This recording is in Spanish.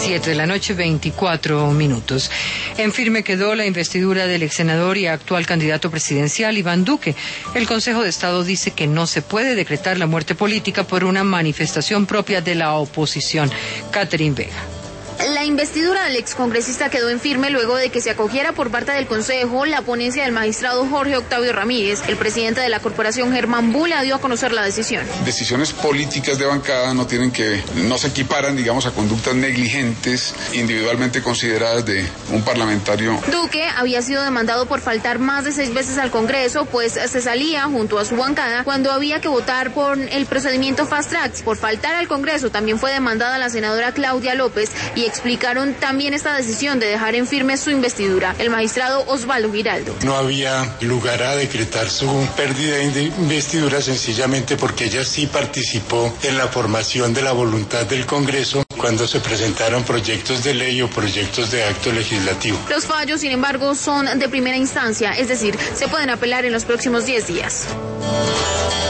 7 de la noche, 24 minutos. En firme quedó la investidura del ex senador y actual candidato presidencial Iván Duque. El Consejo de Estado dice que no se puede decretar la muerte política por una manifestación propia de la oposición. Catherine Vega. La investidura del excongresista quedó en firme luego de que se acogiera por parte del Consejo la ponencia del magistrado Jorge Octavio Ramírez. El presidente de la corporación, Germán Bula, dio a conocer la decisión. Decisiones políticas de bancada no se equiparan, digamos, a conductas negligentes individualmente consideradas de un parlamentario. Duque había sido demandado por faltar más de 6 veces al Congreso, pues se salía junto a su bancada cuando había que votar por el procedimiento fast track. Por faltar al Congreso también fue demandada la senadora Claudia López y explicaron también esta decisión de dejar en firme su investidura. El magistrado Osvaldo Giraldo. No había lugar a decretar su pérdida de investidura sencillamente porque ella sí participó en la formación de la voluntad del Congreso cuando se presentaron proyectos de ley o proyectos de acto legislativo. Los fallos, sin embargo, son de primera instancia, es decir, se pueden apelar en los próximos 10 días.